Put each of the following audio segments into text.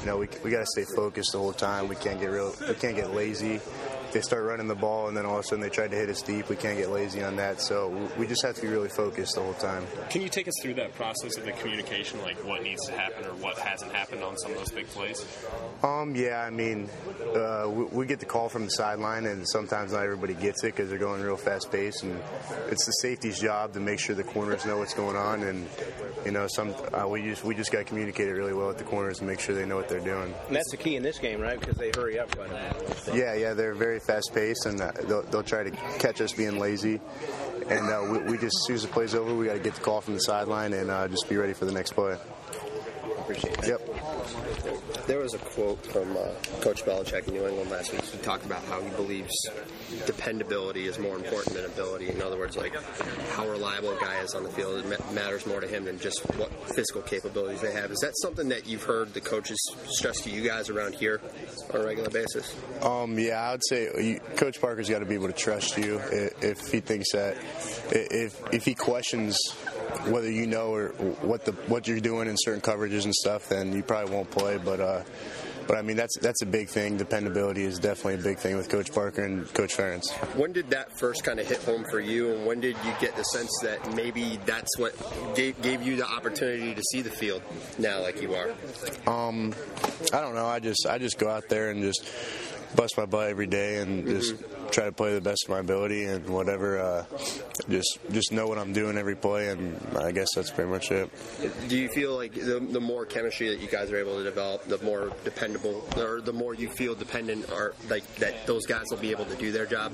we got to stay focused the whole time. We can't get lazy. They start running the ball, and then all of a sudden they try to hit us deep. We can't get lazy on that, so we just have to be really focused the whole time. Can you take us through that process of the communication, like what needs to happen or what hasn't happened on some of those big plays? Yeah, I mean, we get the call from the sideline, and sometimes not everybody gets it because they're going real fast pace, and it's the safety's job to make sure the corners know what's going on, and we just got to communicate it really well with the corners and make sure they know what they're doing. And that's the key in this game, right? Because they hurry up quite a bit. Yeah, they're very fast paced, and they'll try to catch us being lazy. And we just, as soon as the play's over, we got to get the call from the sideline and just be ready for the next play. Appreciate that. Yep. There was a quote from Coach Belichick in New England last week. He talked about how he believes dependability is more important than ability. In other words, like how reliable a guy is on the field matters more to him than just what physical capabilities they have. Is that something that you've heard the coaches stress to you guys around here on a regular basis? Yeah, I would say Coach Parker's got to be able to trust you if he thinks that if he questions whether you know or what you're doing in certain coverages and stuff, then you probably won't play. But I mean that's a big thing. Dependability is definitely a big thing with Coach Parker and Coach Ferentz. When did that first kind of hit home for you, and when did you get the sense that maybe that's what gave you the opportunity to see the field now like you are? I don't know. I just go out there and just bust my butt every day and just try to play the best of my ability and whatever. Just know what I'm doing every play, and I guess that's pretty much it. Do you feel like the more chemistry that you guys are able to develop, the more dependable, or the more you feel dependent, are like that those guys will be able to do their job?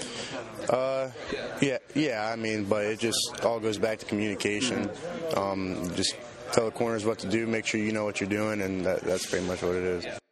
Yeah. I mean, but it just all goes back to communication. Just tell the corners what to do, make sure you know what you're doing, and that's pretty much what it is.